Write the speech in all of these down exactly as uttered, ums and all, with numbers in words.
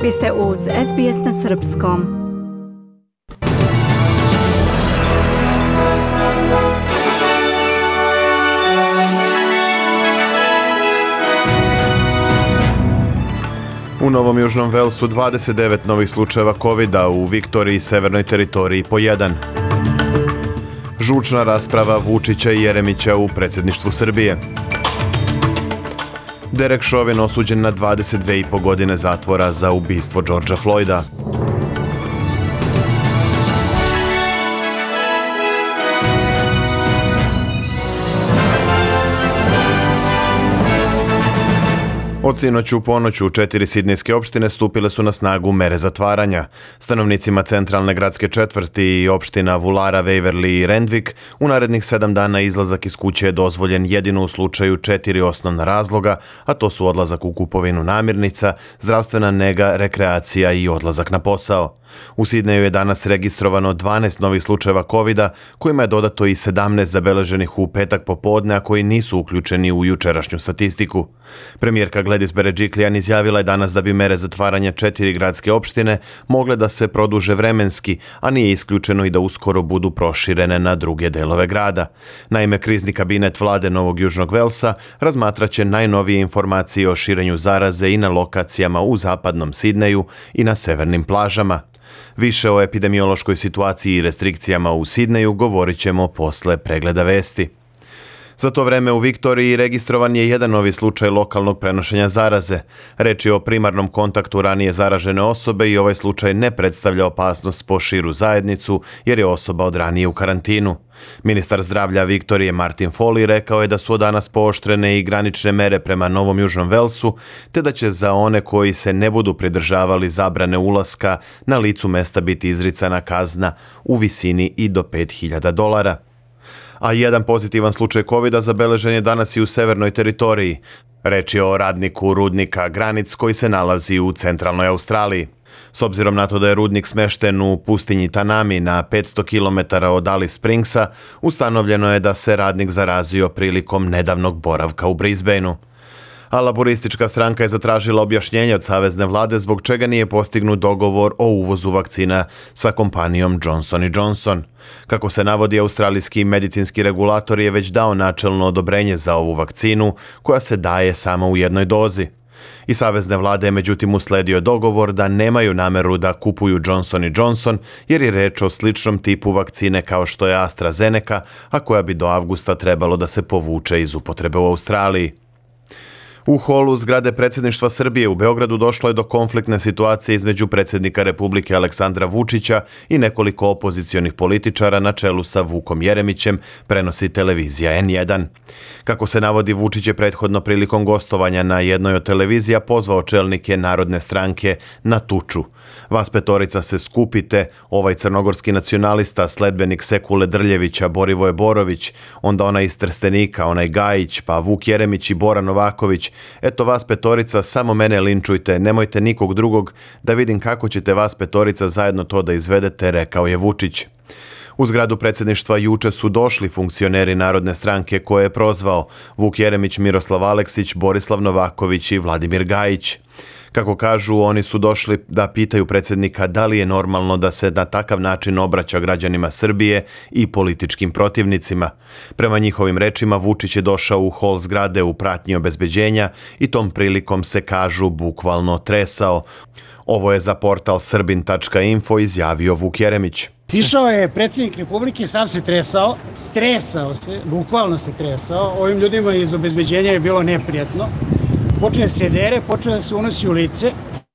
Vi ste uz S B S na srpskom. U Novom Južnom Velsu dvadeset devet novih slučajeva kovida, u Viktoriji i Severnoj teritoriji po jedan. Žučna rasprava Vučića i Jeremića u predsjedništvu Srbije. Derek Chauvin osuđen na dvadeset dve i po godine zatvora za ubistvo Georgea Floyda. Od sinoću u ponoću četiri sidnejske opštine stupile su na snagu mere zatvaranja. Stanovnicima centralne gradske četvrti i opština Wulara, Waverly i Randwick u narednih sedam dana izlazak iz kuće je dozvoljen jedino u slučaju četiri osnovna razloga, a to su odlazak u kupovinu namirnica, zdravstvena nega, rekreacija i odlazak na posao. U Sidneju je danas registrovano dvanaest novih slučajeva kovida, kojima je dodato i sedamnaest zabeleženih u petak popodne, a koji nisu uključeni u jučerašnju statistiku. Premijerka Gladys Berejiklian izjavila je danas da bi mere zatvaranja četiri gradske opštine mogle da se produže vremenski, a nije isključeno i da uskoro budu proširene na druge delove grada. Naime, krizni kabinet vlade Novog Južnog Velsa razmatraće najnovije informacije o širenju zaraze i na lokacijama u zapadnom Sidneju i na severnim plažama. Više o epidemiološkoj situaciji i restrikcijama u Sidneju govorit ćemo posle pregleda vesti. Za to vreme u Viktoriji registrovan je jedan novi slučaj lokalnog prenošenja zaraze. Reč je o primarnom kontaktu ranije zaražene osobe i ovaj slučaj ne predstavlja opasnost po širu zajednicu jer je osoba od ranije u karantinu. Ministar zdravlja Viktorije Martin Foley rekao je da su od danas pooštrene i granične mere prema Novom Južnom Velsu, te da će za one koji se ne budu pridržavali zabrane ulaska na licu mesta biti izricana kazna u visini i do pet hiljada dolara. A jedan pozitivan slučaj kovida zabeležen je danas i u severnoj teritoriji. Reč je o radniku rudnika Granic koji se nalazi u centralnoj Australiji. S obzirom na to da je rudnik smešten u pustinji Tanami na petsto kilometara od Alice Springsa, ustanovljeno je da se radnik zarazio prilikom nedavnog boravka u Brisbaneu. A laboristička stranka je zatražila objašnjenje od savezne vlade zbog čega nije postignut dogovor o uvozu vakcina sa kompanijom Johnson and Johnson. Kako se navodi, australijski medicinski regulator je već dao načelno odobrenje za ovu vakcinu, koja se daje samo u jednoj dozi. I savezne vlade je međutim usledio dogovor da nemaju nameru da kupuju Johnson and Johnson jer je reč o sličnom tipu vakcine kao što je AstraZeneca, a koja bi do avgusta trebalo da se povuče iz upotrebe u Australiji. U holu zgrade predsjedništva Srbije u Beogradu došlo je do konfliktne situacije između predsjednika Republike Aleksandra Vučića i nekoliko opozicionih političara na čelu sa Vukom Jeremićem, prenosi televizija N jedan. Kako se navodi, Vučić je prethodno prilikom gostovanja na jednoj od televizija pozvao čelnike Narodne stranke na tuču. Vas petorica se skupite, ovaj crnogorski nacionalista, sledbenik Sekule Drljevića, Borivoje Borović, onda onaj iz Trstenika, onaj Gajić, pa Vuk Jeremić i Bora Novaković. Eto vas petorica, samo mene linčujte, nemojte nikog drugog, da vidim kako ćete vas petorica zajedno to da izvedete, rekao je Vučić. U zgradu predsjedništva juče su došli funkcioneri Narodne stranke koje je prozvao Vuk Jeremić, Miroslav Aleksić, Borislav Novaković i Vladimir Gajić. Kako kažu, oni su došli da pitaju predsjednika da li je normalno da se na takav način obraća građanima Srbije i političkim protivnicima. Prema njihovim rečima, Vučić je došao u hol zgrade u pratnji obezbeđenja i tom prilikom se, kažu, bukvalno tresao. Ovo je za portal srbin tačka info izjavio Vuk Jeremić. Sišao je predsjednik Republike, sam se tresao, tresao se, bukvalno se tresao. Ovim ljudima iz obezbeđenja je bilo neprijatno. Počne se dere, počne se unosi u lice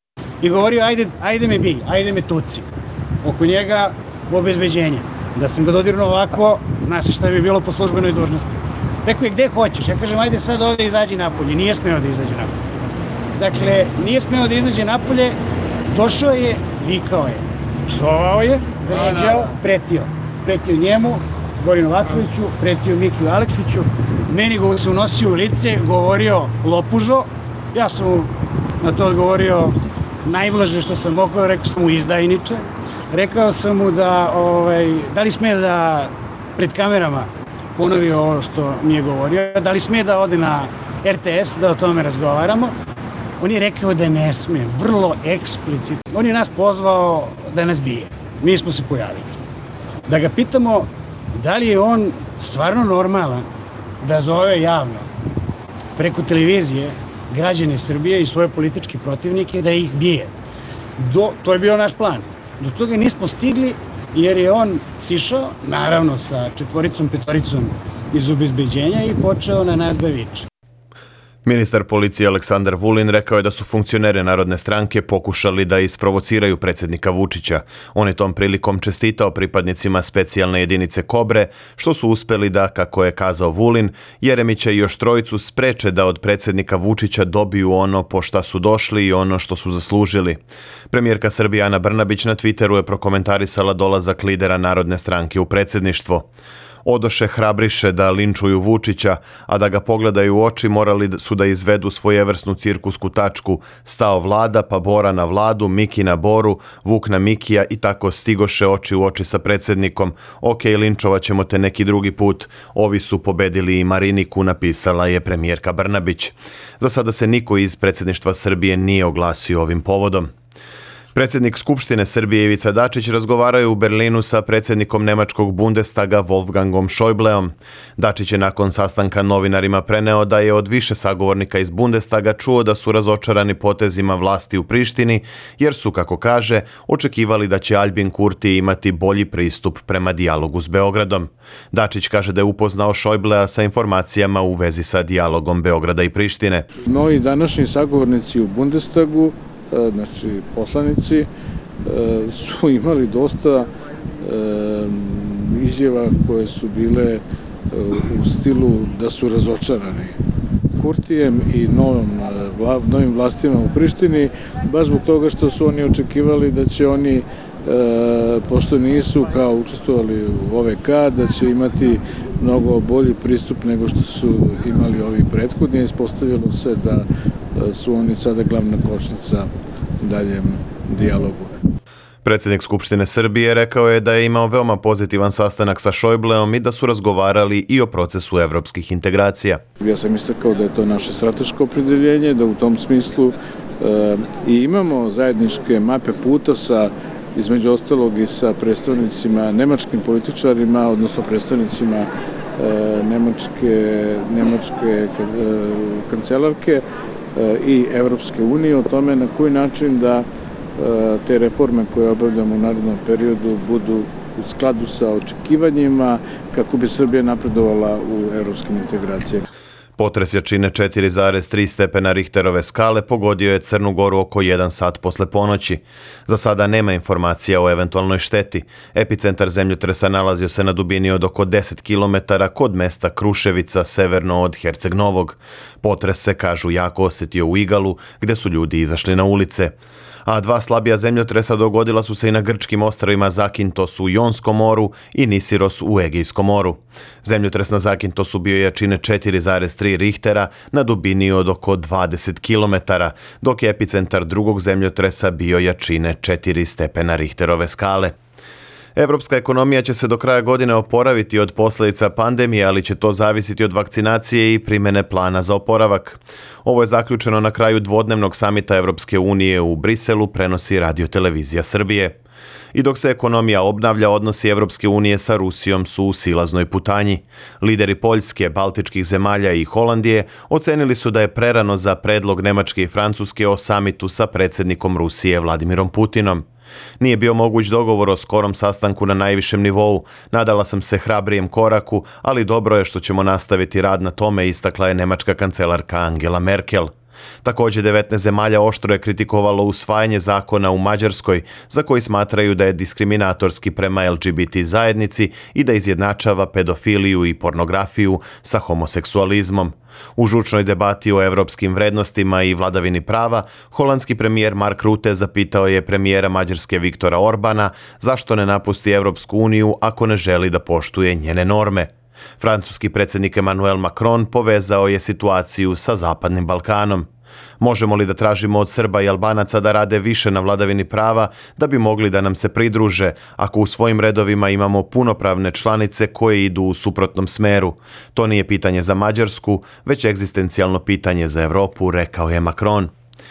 i govorio ajde, ajde me bi, ajde me tuci. Oko njega u obezbeđenje. Da sam ga dodirnuo ovako, zna se šta bi bilo po službenoj dužnosti. Rekao je gde hoćeš, ja kažem ajde sad ovdje izađi napolje, nije smeo da izađe napolje. Dakle, nije smeo da izađe napolje, došao je, vikao je, psovao je, vređao, pretio. Pretio njemu, Bori Novakoviću, pretio Mikiju Aleksiću, meni go se unosio u lice, govorio lopužo, ja sam mu na to odgovorio najblaže što sam mogao, rekao sam mu izdajniče, rekao sam mu da, ovaj, da li sme da pred kamerama ponovi ovo što mi je govorio, da li sme da ode na R T S da o tome razgovaramo. On je rekao da ne sme, vrlo eksplicitno. On je nas pozvao da nas bije. Mi smo se pojavili. Da ga pitamo da li je on stvarno normalan da zove javno preko televizije građane Srbije i svoje političke protivnike da ih bije. Do, to je bio naš plan. Do toga nismo stigli jer je on sišao, naravno sa četvoricom, petoricom iz obezbeđenja i počeo na nas da viče. Ministar policije Aleksandar Vulin rekao je da su funkcioneri Narodne stranke pokušali da isprovociraju predsjednika Vučića. On je tom prilikom čestitao pripadnicima specijalne jedinice Kobre, što su uspeli da, kako je kazao Vulin, Jeremića i još trojicu spreče da od predsjednika Vučića dobiju ono po šta su došli i ono što su zaslužili. Premijerka Srbije Ana Brnabić na Twitteru je prokomentarisala dolazak lidera Narodne stranke u predsjedništvo. Odoše hrabriše da linčuju Vučića, a da ga pogledaju u oči morali su da izvedu svojevrsnu cirkusku tačku. Stao Vlada, pa Bora na Vladu, Miki na Boru, Vuk na Mikija i tako stigoše oči u oči sa predsjednikom. Ok, linčovat ćemo te neki drugi put. Ovi su pobedili i Mariniku, napisala je premijerka Brnabić. Za sada se niko iz predsjedništva Srbije nije oglasio ovim povodom. Predsjednik Skupštine Srbije Ivica Dačić razgovarao je u Berlinu sa predsjednikom nemačkog Bundestaga Wolfgangom Schäubleom. Dačić je nakon sastanka novinarima preneo da je od više sagovornika iz Bundestaga čuo da su razočarani potezima vlasti u Prištini, jer su, kako kaže, očekivali da će Albin Kurti imati bolji pristup prema dijalogu s Beogradom. Dačić kaže da je upoznao Schäublea sa informacijama u vezi sa dijalogom Beograda i Prištine. Moji današnji sagovornici u Bundestagu, znači poslanici, su imali dosta izjava koje su bile u stilu da su razočarani Kurtijem i novim, novim vlastima u Prištini, baš zbog toga što su oni očekivali da će oni, pošto nisu kao učestvovali u O V K, da će imati mnogo bolji pristup nego što su imali ovi prethodni. Ispostavilo se da su oni sada glavna kočnica daljem dijalogu. Predsjednik Skupštine Srbije rekao je da je imao veoma pozitivan sastanak sa Schäubleom i da su razgovarali i o procesu evropskih integracija. Ja sam istakao da je to naše strateško opredeljenje, da u tom smislu e, i imamo zajedničke mape puta sa, između ostalog i sa predstavnicima, nemačkim političarima, odnosno predstavnicima e, nemačke, nemačke e, kancelarke i Evropske unije o tome na koji način da te reforme koje obavljamo u narednom periodu budu u skladu sa očekivanjima kako bi Srbija napredovala u evropskim integracijama. Potres jačine četiri zarez tri stepena Richterove skale pogodio je Crnu Goru oko jedan sat posle ponoći. Za sada nema informacija o eventualnoj šteti. Epicentar zemljotresa nalazio se na dubini od oko deset kilometara kod mesta Kruševica, severno od Herceg Novog. Potres se, kažu, jako osjetio u Igalu, gde su ljudi izašli na ulice. A dva slabija zemljotresa dogodila su se i na grčkim ostrvima Zakintos u Jonskom moru i Nisiros u Egejskom moru. Zemljotres na Zakintosu bio jačine četiri zarez tri Richtera na dubini od oko dvadeset kilometara, dok je epicentar drugog zemljotresa bio jačine četiri stepena Richterove skale. Evropska ekonomija će se do kraja godine oporaviti od posljedica pandemije, ali će to zavisiti od vakcinacije i primjene plana za oporavak. Ovo je zaključeno na kraju dvodnevnog samita Evropske unije u Briselu, prenosi Radio-televizija Srbije. I dok se ekonomija obnavlja, odnosi Evropske unije sa Rusijom su u silaznoj putanji. Lideri Poljske, Baltičkih zemalja i Holandije ocenili su da je prerano za predlog Nemačke i Francuske o samitu sa predsjednikom Rusije Vladimirom Putinom. Nije bio moguć dogovor o skorom sastanku na najvišem nivou. Nadala sam se hrabrijem koraku, ali dobro je što ćemo nastaviti rad na tome, istakla je nemačka kancelarka Angela Merkel. Također devetnaest zemalja oštro je kritikovalo usvajanje zakona u Mađarskoj, za koji smatraju da je diskriminatorski prema L G B T zajednici i da izjednačava pedofiliju i pornografiju sa homoseksualizmom. U žučnoj debati o evropskim vrednostima i vladavini prava, holandski premijer Mark Rutte zapitao je premijera Mađarske Viktora Orbana zašto ne napusti Evropsku uniju ako ne želi da poštuje njene norme. Francuski predsjednik Emmanuel Macron povezao je situaciju sa Zapadnim Balkanom. Možemo li da tražimo od Srba i Albanaca da rade više na vladavini prava da bi mogli da nam se pridruže ako u svojim redovima imamo punopravne članice koje idu u suprotnom smeru? To nije pitanje za Mađarsku, već egzistencijalno pitanje za Evropu, rekao je Macron.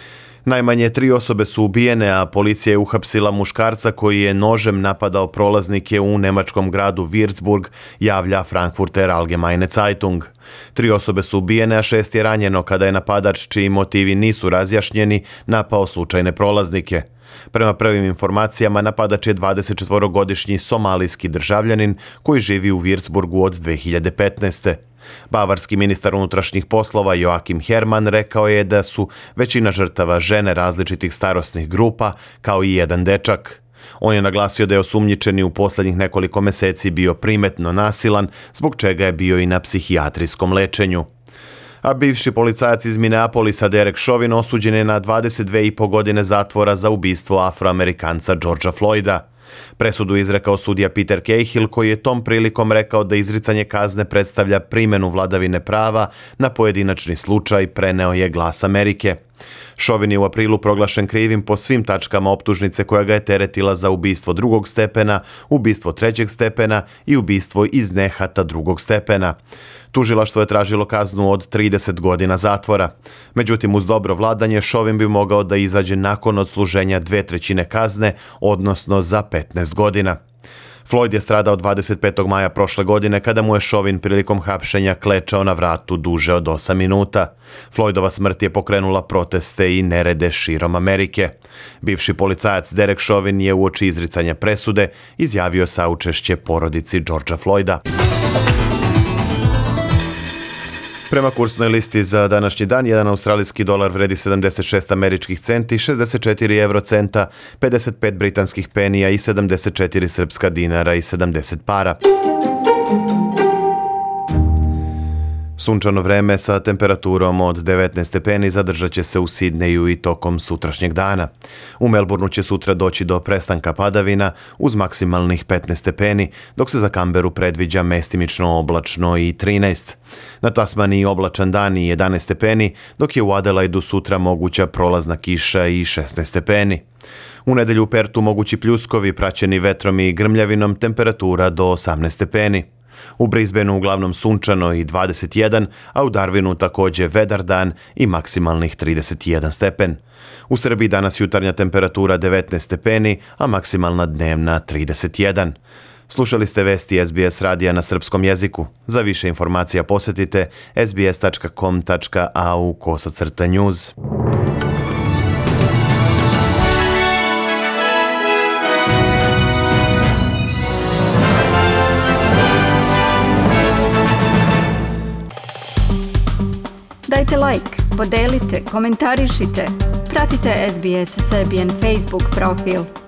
Najmanje tri osobe su ubijene, a policija je uhapsila muškarca koji je nožem napadao prolaznike u nemačkom gradu Würzburg, javlja Frankfurter Allgemeine Zeitung. Tri osobe su ubijene, a šest je ranjeno kada je napadač, čiji motivi nisu razjašnjeni, napao slučajne prolaznike. Prema prvim informacijama, napadač je dvadesetčetvorogodišnji somalijski državljanin koji živi u Würzburgu od dve hiljade petnaeste. Bavarski ministar unutrašnjih poslova Joachim Herrmann rekao je da su većina žrtava žene različitih starosnih grupa, kao i jedan dečak. On je naglasio da je osumnjičeni u posljednjih nekoliko meseci bio primetno nasilan, zbog čega je bio i na psihijatrijskom lečenju. A bivši policajac iz Minneapolisa Derek Chauvin osuđen je na dvadeset dve i po godine zatvora za ubistvo Afroamerikanca Georgea Floyda. Presudu izrekao sudija Peter Cahill, koji je tom prilikom rekao da izricanje kazne predstavlja primjenu vladavine prava na pojedinačni slučaj, preneo je Glas Amerike. Chauvin je u aprilu proglašen krivim po svim tačkama optužnice koja ga je teretila za ubistvo drugog stepena, ubistvo trećeg stepena i ubistvo iz nehata drugog stepena. Tužilaštvo je tražilo kaznu od trideset godina zatvora. Međutim, uz dobro vladanje, Chauvin bi mogao da izađe nakon odsluženja dve trećine kazne, odnosno za petnaest godina. Floyd je stradao dvadeset petog maja prošle godine kada mu je Chauvin prilikom hapšenja klečao na vratu duže od osam minuta. Floydova smrt je pokrenula proteste i nerede širom Amerike. Bivši policajac Derek Chauvin je uoči izricanja presude izjavio saučešće porodici Georgea Floyda. Prema kursnoj listi za današnji dan, jedan australijski dolar vredi sedamdeset šest američkih centi, šezdeset četiri evrocenta, pedeset pet britanskih penija i sedamdeset četiri srpska dinara i sedamdeset para. Sunčano vreme sa temperaturom od devetnaest stepeni zadržat će se u Sidneju i tokom sutrašnjeg dana. U Melbourneu će sutra doći do prestanka padavina uz maksimalnih petnaest stepeni, dok se za Kamberu predviđa mestimično oblačno i trinaest. Na Tasmaniji oblačan dan i jedanaest stepeni, dok je u Adelaidu sutra moguća prolazna kiša i šesnaest stepeni. U nedelju u Pertu mogući pljuskovi praćeni vetrom i grmljavinom, temperatura do osamnaest stepeni. U Brisbaneu uglavnom sunčano i dvadeset jedan, a u Darwinu također vedar dan i maksimalnih trideset jedan stepen. U Srbiji danas jutarnja temperatura devetnaest stepeni, a maksimalna dnevna trideset jedan. Slušali ste vesti S B S radija na srpskom jeziku. Za više informacija posjetite s b s tačka com tačka a u kosacrta news. Dajte like, podelite, komentarišite. Pratite S B S Serbian Facebook profil.